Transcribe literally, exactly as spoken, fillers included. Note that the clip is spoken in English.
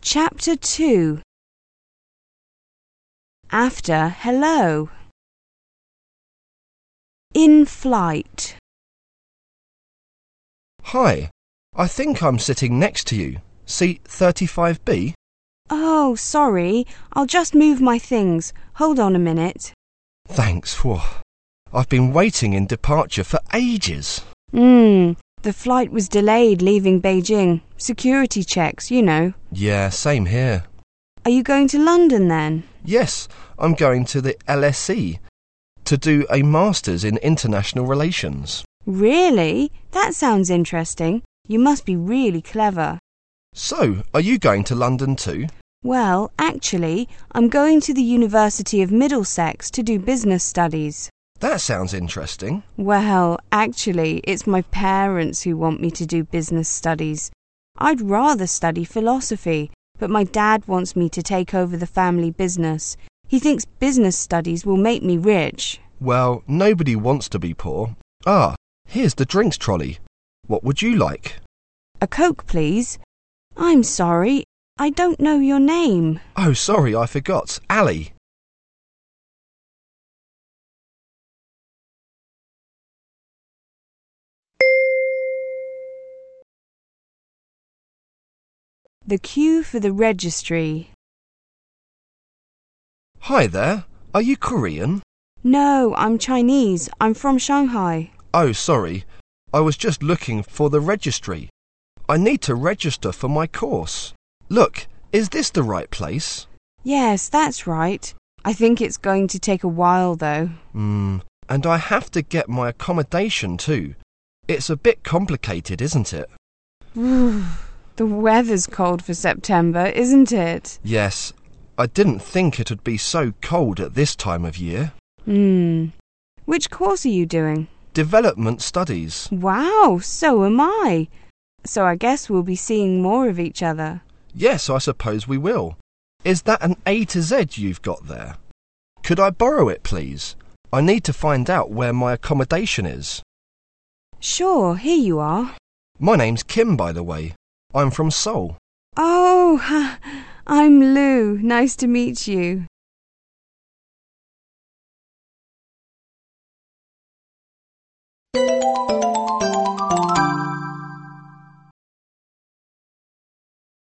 Chapter two. After hello. In flight. Hi, I think I'm sitting next to you. Seat thirty-five B? Oh, sorry. I'll just move my things. Hold on a minute. Thanks. Whew. I've been waiting in departure for ages. Hmm. The flight was delayed leaving Beijing. Security checks, you know. Yeah, same here. Are you going to London then? Yes, I'm going to the L S E to do a Masters in International Relations. Really? That sounds interesting. You must be really clever. So, are you going to London too? Well, actually, I'm going to the University of Middlesex to do business studies. That sounds interesting. Well, actually, it's my parents who want me to do business studies. I'd rather study philosophy, but my dad wants me to take over the family business. He thinks business studies will make me rich. Well, nobody wants to be poor. Ah, here's the drinks trolley. What would you like? A Coke, please. I'm sorry, I don't know your name. Oh, sorry, I forgot. Ali. The queue for the registry. Hi there. Are you Korean? No, I'm Chinese. I'm from Shanghai. Oh, sorry. I was just looking for the registry. I need to register for my course. Look, is this the right place? Yes, that's right. I think it's going to take a while, though. Hmm, and I have to get my accommodation too. It's a bit complicated, isn't it? The weather's cold for September, isn't it? Yes, I didn't think it would be so cold at this time of year. Hmm. Which course are you doing? Development studies. Wow, so am I. So I guess we'll be seeing more of each other. Yes, I suppose we will. Is that an A to Z you've got there? Could I borrow it, please? I need to find out where my accommodation is. Sure, here you are. My name's Kim, by the way. I'm from Seoul. Oh, I'm Lou. Nice to meet you.